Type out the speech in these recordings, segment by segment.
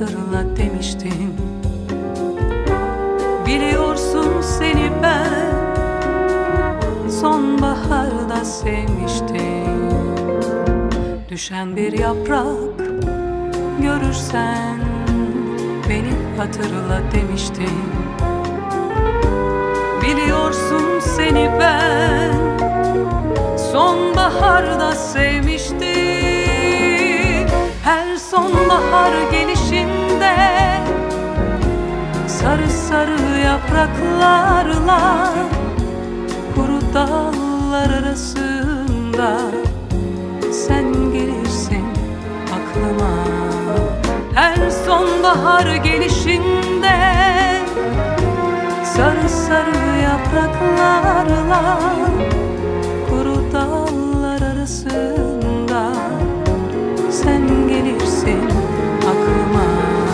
hatırla demiştin. Biliyorsun seni ben sonbaharda sevmiştim. Düşen bir yaprak görürsen beni hatırla demiştin. Biliyorsun seni ben sonbaharda sevmiştim. Her sonbahar gelişinde sarı sarı yapraklarla kuru dallar arasında sen gelirsin aklıma. Her sonbahar gelişinde sarı sarı yapraklarla kuru dallar arasında sen gelirsin aklıma.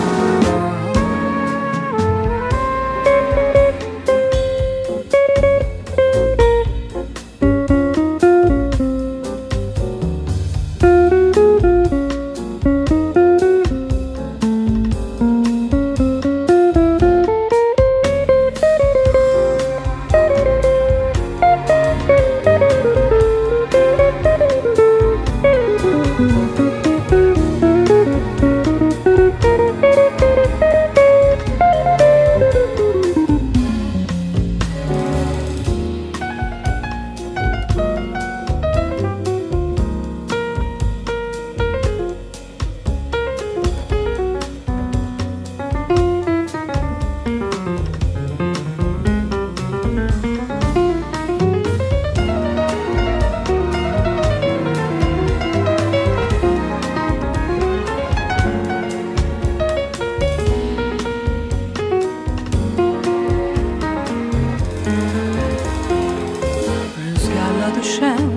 Düşen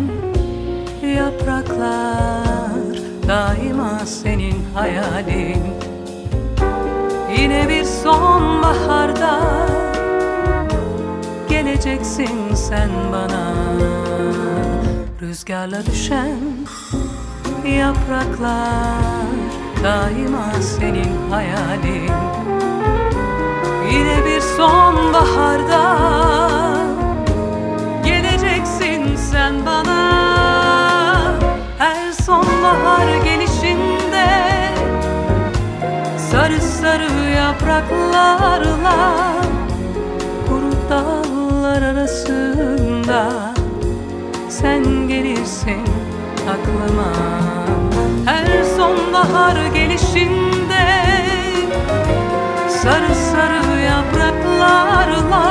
yapraklar daima senin hayalin. Yine bir sonbaharda geleceksin sen bana. Rüzgarla düşen yapraklar daima senin hayalin. Yine bir sonbaharda sen bana. Her sonbahar gelişinde sarı sarı yapraklarla kuru dallar arasında sen gelirsin aklıma. Her sonbahar gelişinde sarı sarı yapraklarla